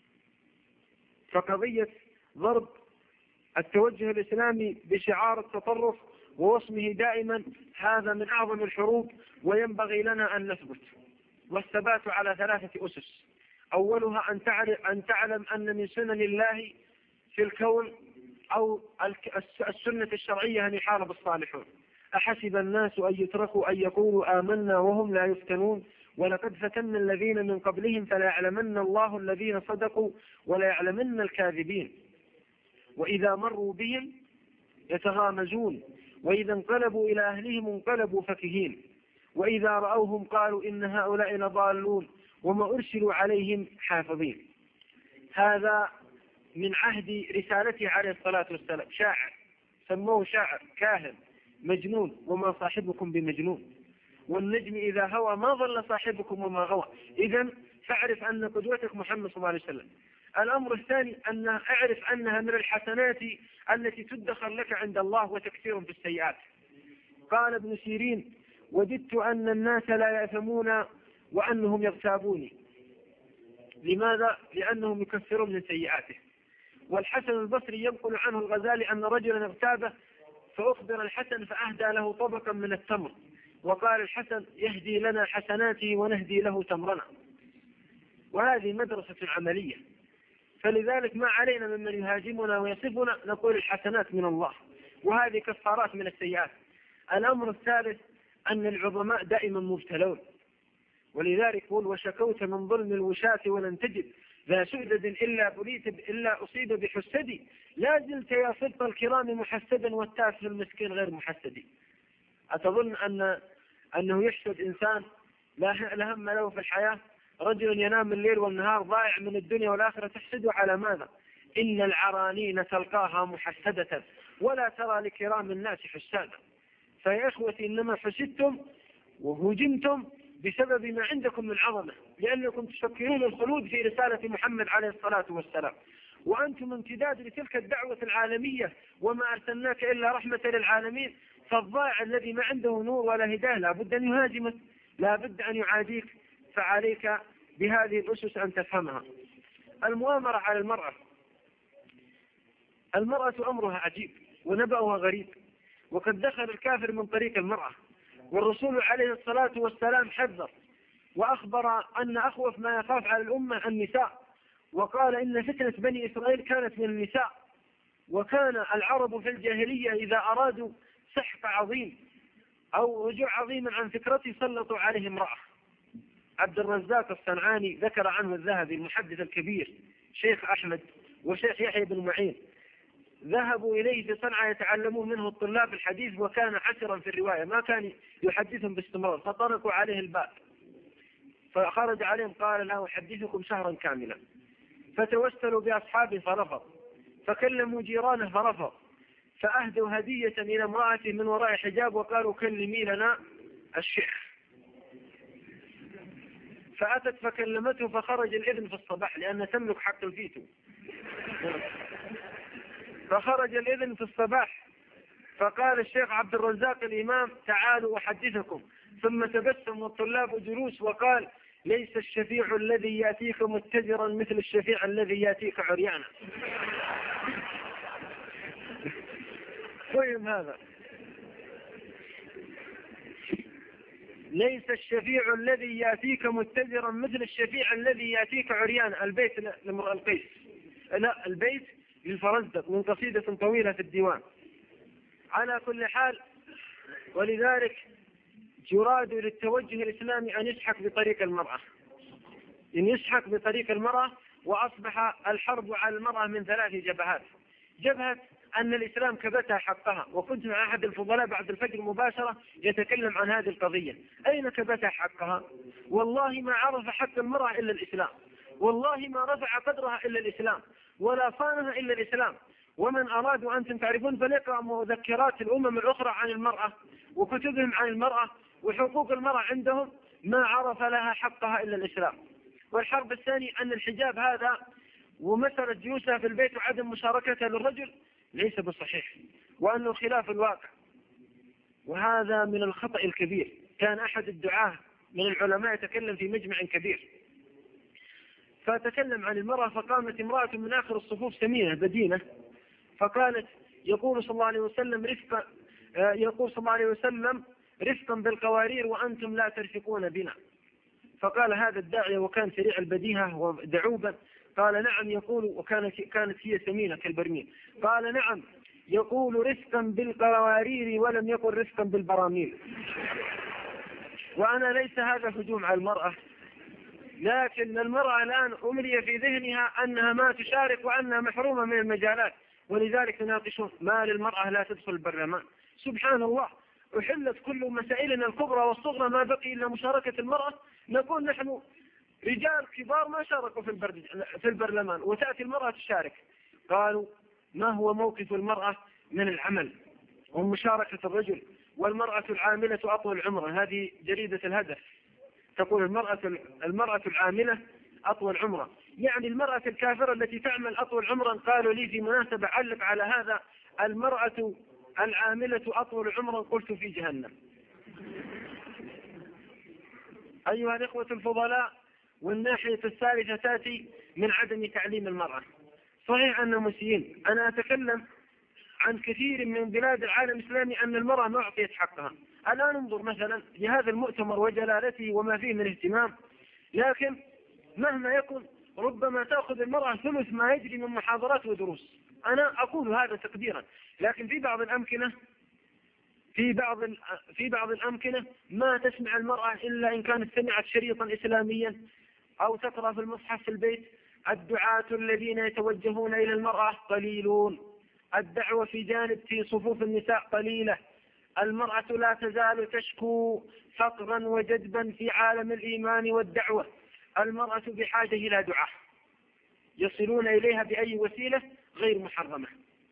Speaker 1: فقضية ضرب التوجه الإسلامي بشعار التطرف ووصمه دائما هذا من أعظم الحروب، وينبغي لنا أن نثبت، والثبات على 3 أسس. أولها أن تعلم أن من سنن الله في الكون أو السنة الشرعية أن يحارب الصالحون. أحسب الناس أن يتركوا أن يقولوا آمنا وهم لا يفتنون، ولقد فتنا الذين من قبلهم فليعلمن الله الذين صدقوا وليعلمن الكاذبين. وإذا مروا بهم يتغامزون، وإذا انقلبوا إلى أهلهم انقلبوا فكهين، وإذا رأوهم قالوا إن هؤلاء لضالون وما أرسلوا عليهم حافظين. هذا من عهد رسالته عليه الصلاة والسلام. شاعر سموه شاعر كاهن مجنون، وما صاحبكم بمجنون، والنجم إذا هوى ما ضل صاحبكم وما غوى. إذن فاعرف أن قدوتك محمد صلى الله عليه وسلم. الأمر الثاني أن اعرف أنها من الحسنات التي تدخر لك عند الله وتكثير في السيئات. قال ابن سيرين: وددت أن الناس لا يأثمون وأنهم يغتابوني. لماذا؟ لأنهم يكثرون من سيئاته. والحسن البصري ينقل عنه الغزالي أن رجلا اغتابه فأخبر الحسن فأهدى له طبقا من التمر، وقال الحسن: يهدي لنا حسناته ونهدي له تمرنا. وهذه مدرسة عملية، فلذلك ما علينا ممن يهاجمنا ويصفنا نقول الحسنات من الله، وهذه كفارات من السيئات. الأمر الثالث أن العظماء دائما مبتلون، ولذلك يقول: وشكوت من ظلم الوشاة ولن تجد ذا سؤدد إلا أصيب بحسدي، لا زلت يا صدق الكرام محسدا والتافه المسكين غير محسدي. أتظن أنه يحسد إنسان لا هم له في الحياة؟ رجل ينام الليل والنهار ضائع من الدنيا والآخرة، تحسده على ماذا؟ إن العرانين تلقاها محسدة ولا ترى لكرام الناس حسادا. فيا إخوتي، إنما حسدتم وهجمتم بسبب ما عندكم من عظمة، لأنكم تفكرون الخلود في رسالة محمد عليه الصلاة والسلام، وأنتم امتداد لتلك الدعوة العالمية، وما أرسلناك إلا رحمة للعالمين. فالضائع الذي ما عنده نور ولا هداية لا بد أن يهاجمك، لا بد أن يعاديك. فعليك بهذه الأسس أن تفهمها. المؤامرة على المرأة أمرها عجيب ونبأها غريب، وقد دخل الكافر من طريق المرأة، والرسول عليه الصلاة والسلام حذر وأخبر أن أخوف ما يخاف على الأمة النساء، وقال: إن فتنة بني إسرائيل كانت من النساء، وكان العرب في الجاهلية إذا أرادوا سحق عظيم أو رجوع عظيما عن فكرته سلطوا عليه امرأة. عبد الرزاق الصنعاني ذكر عنه الذهبي المحدث الكبير شيخ أحمد وشيخ يحيى بن معين، ذهبوا إليه في صنعاء يتعلمون منه الطلاب الحديث، وكان عسرا في الرواية ما كان يحدثهم باستمرار، فطرقوا عليه الباب فخرج عليهم قال: لا أحدثكم شهرا كاملا. فتوسلوا بأصحابه فرفض، فكلموا جيرانه فرفض، فأهدوا هدية إلى امرأته من وراء حجاب وقالوا: كلمي لنا الشيخ. فأتت فكلمته فخرج الإذن في الصباح لأن تملك حق الفيتو. فخرج الإذن في الصباح فقال الشيخ عبد الرزاق الإمام: تعالوا أحدثكم. ثم تبسم والطلاب جلوس وقال: ليس الشفيع الذي يأتيك متجرا مثل الشفيع الذي يأتيك عريانا. فهم هذا. ليس الشفيع الذي يأتيك متزرا مثل الشفيع الذي يأتيك عريان. البيت لامرئ القيس، لا البيت للفرزدق من قصيدة طويلة في الديوان. على كل حال، ولذلك يراد للتوجه الإسلامي أن يسحق بطريق المرأة، إن يسحق بطريق المرأة. وأصبح الحرب على المرأة من 3 جبهات: جبهة أن الإسلام كبتها حقها، وكنت مع أحد الفضلاء بعد الفجر مباشرة يتكلم عن هذه القضية. أين كبتها حقها؟ والله ما عرف حق المرأة إلا الإسلام، والله ما رفع قدرها إلا الإسلام، ولا صانها إلا الإسلام. ومن أرادوا أنتم تعرفون فليقرأ مذكرات الأمم الأخرى عن المرأة وكتبهم عن المرأة وحقوق المرأة عندهم، ما عرف لها حقها إلا الإسلام. والحرب الثانية أن الحجاب هذا ومسألة جلوسها في البيت وعدم مشاركتها للرجل ليس بصحيح، وأنه خلاف الواقع، وهذا من الخطأ الكبير. كان أحد الدعاة من العلماء يتكلم في مجمع كبير، فتكلم عن المرأة، فقامت امرأة من آخر الصفوف سمينة بدينة فقالت: يقول صلى الله عليه وسلم رفقا بالقوارير وأنتم لا ترفقون بنا. فقال هذا الداعية وكان سريع البديهة ودعوبا، قال: نعم يقول، كانت هي سمينة كالبرميل، قال: نعم يقول رفقا بالقوارير ولم يقل رفقا بالبراميل. وأنا ليس هذا هجوم على المرأة، لكن المرأة الآن أملي في ذهنها أنها ما تشارك وأنها محرومة من المجالات، ولذلك يناقشون ما للمرأة لا تدخل البرلمان. سبحان الله، أحلت كل مسائلنا الكبرى والصغرى، ما بقي إلا مشاركة المرأة. نقول نحن رجال كبار ما شاركوا في البرلمان، وتأتي المرأة تشارك. قالوا: ما هو موقف المرأة من العمل ومشاركة الرجل؟ والمرأة العاملة أطول عمرا. هذه جريدة الهدف تقول المرأة العاملة أطول عمرا، يعني المرأة الكافرة التي تعمل أطول عمرا. قالوا لي في مناسبة علق على هذا: المرأة العاملة أطول عمرا، قلت في جهنم. أيها الإخوة الفضلاء، والناحية الثالثة تأتي من عدم تعليم المرأة. صحيح أننا مسيئين، أنا أتكلم عن كثير من بلاد العالم الإسلامي أن المرأة ما أعطيت حقها. الآن انظر مثلا لهذا المؤتمر وجلالته وما فيه من اهتمام، لكن مهما يكن ربما تأخذ المرأة ثلث ما يجري من محاضرات ودروس. أنا أقول هذا تقديرا، لكن في بعض الأمكنة ما تسمع المرأة إلا إن كانت سمعت شريطا إسلاميا أو تقرأ في المصحف في البيت. الدعاة الذين يتوجهون إلى المرأة قليلون، الدعوة في صفوف النساء قليلة. المرأة لا تزال تشكو فقرا وجدبا في عالم الإيمان والدعوة. المرأة بحاجة إلى دعاة يصلون إليها بأي وسيلة غير محرمة،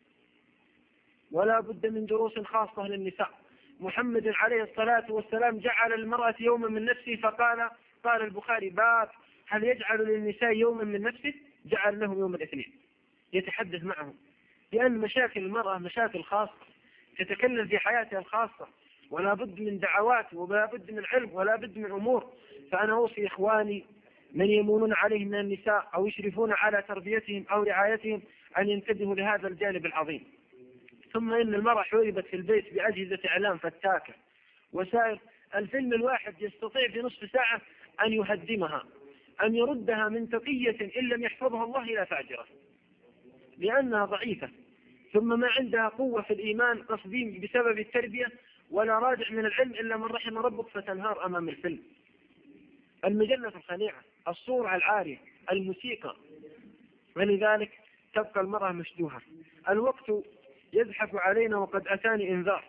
Speaker 1: ولا بد من دروس خاصة للنساء. محمد عليه الصلاة والسلام جعل المرأة يوما من نفسه، قال البخاري: باب هل يجعل للنساء يوما من نفسه؟ جعل لهم يوم الاثنين يتحدث معهم، لأن مشاكل المرأة مشاكل خاصة تتكلم في حياتها الخاصة، ولا بد من دعوات ولا بد من علم ولا بد من أمور. فأنا أوصي إخواني من يمونون عليهم من النساء أو يشرفون على تربيتهم أو رعايتهم أن ينتبهوا لهذا الجانب العظيم. ثم إن المرأة حوربت في البيت بأجهزة إعلام فتاكة وسائر. الفيلم الواحد يستطيع في نصف ساعة أن يهدمها، أن يردها من تقية إن لم يحفظها الله إلى فاجرة، لأنها ضعيفة، ثم ما عندها قوة في الإيمان قصدين بسبب التربية، ولا راجع من العلم إلا من رحم ربك، فتنهار أمام الفيلم. المجلة الخليعة، الصورة العارية، الموسيقى، ولذلك تبقى المرأة مشدوهة. الوقت يزحف علينا وقد أتاني إنذار،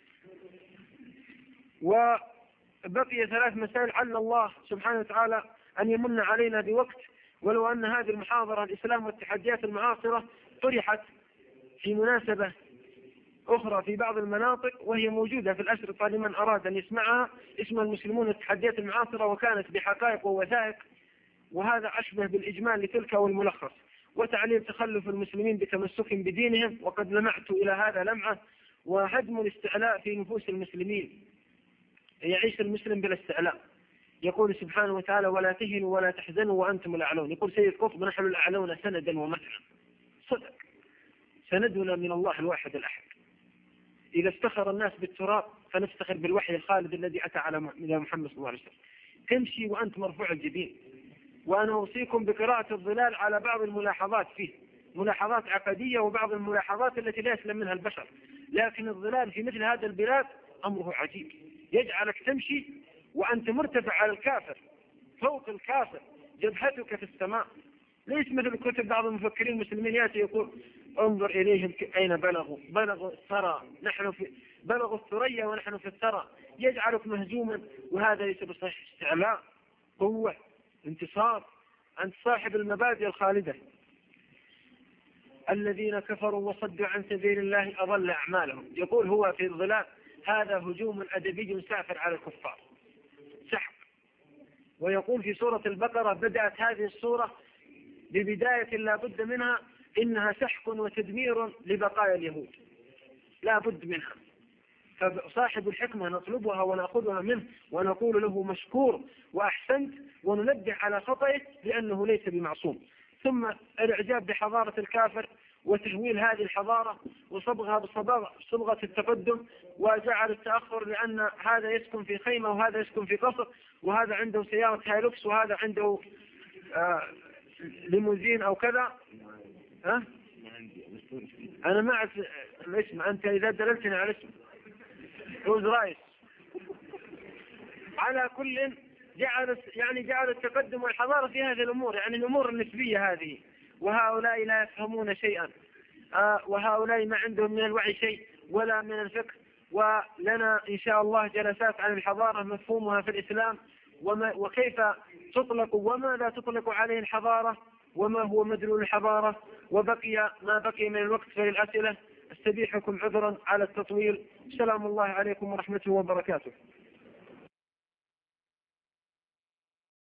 Speaker 1: وبقي 3 مسائل عل الله سبحانه وتعالى أن يمن علينا بوقت. ولو أن هذه المحاضرة الإسلام والتحديات المعاصرة طرحت في مناسبة أخرى في بعض المناطق، وهي موجودة في الأشرطة لمن أراد أن يسمعها، اسمها المسلمون والتحديات المعاصرة، وكانت بحقائق ووثائق، وهذا أشبه بالإجمال لتلك والملخص، وتعليل تخلف المسلمين بتمسك بدينهم. وقد لمعت إلى هذا لمعة، وهدم الاستعلاء في نفوس المسلمين. يعيش المسلم بلا استعلاء. يقول سبحانه وتعالى: ولا تهنوا ولا تحزنوا وأنتم الأعلون. يقول سيد قطب: نحن الأعلون سندا ومتعا. صدق، سندنا من الله الواحد الأحد. إذا افتخر الناس بالتراب فنفتخر بالوحي الخالد الذي أتى إلى محمد صلى الله عليه وسلم. تمشي وأنت مرفوع الجبين. وأنا أوصيكم بقراءة الظلال على بعض الملاحظات فيه، ملاحظات عقدية وبعض الملاحظات التي لا يسلم منها البشر، لكن الظلال في مثل هذا البلاد أمره عجيب، يجعلك تمشي وأنت مرتفع على الكافر، فوق الكافر، جبهتك في السماء. ليس مثل كتب بعض المفكرين المسلمين يأتي يقول انظر إليهم أين بلغوا الثرى، بلغوا الثريا ونحن في الثرى، يجعلك مهزوما. وهذا ليس بصحيح استعلاء، قوة، انتصار. أنت صاحب المبادئ الخالدة. الذين كفروا وصدوا عن سبيل الله أضل أعمالهم. يقول هو في الظلال هذا هجوم أدبي سافر على الكفار، سحق. ويقول في سورة البقرة بدأت هذه السورة ببداية لا بد منها، إنها سحق وتدمير لبقايا اليهود، لا بد منها. فصاحب الحكمة نطلبها ونأخذها منه ونقول له مشكور وأحسنت، وننبه على خطئه لأنه ليس بمعصوم. ثم الإعجاب بحضارة الكافر وتهويل هذه الحضارة وصبغها بصبغة التقدم، وجعل التأخر لأن هذا يسكن في خيمة وهذا يسكن في قصر، وهذا عنده سيارة هايلوكس وهذا عنده ليموزين أو كذا. ها؟ أنا ما أعرف الاسم، أنت إذا دللتني على الاسم روز رايس. على كل جعل التقدم والحضارة في هذه الأمور، يعني الأمور النسبية هذه، وهؤلاء لا يفهمون شيئا، وهؤلاء ما عندهم من الوعي شيء ولا من الفقه. ولنا إن شاء الله جلسات عن الحضارة، مفهومها في الإسلام، وكيف تطلق وما لا تطلق عليه الحضارة، وما هو مدلول الحضارة. وبقي ما بقي من الوقت فللأسئلة، استبيحكم عذرا على التطويل. سلام الله عليكم ورحمته وبركاته.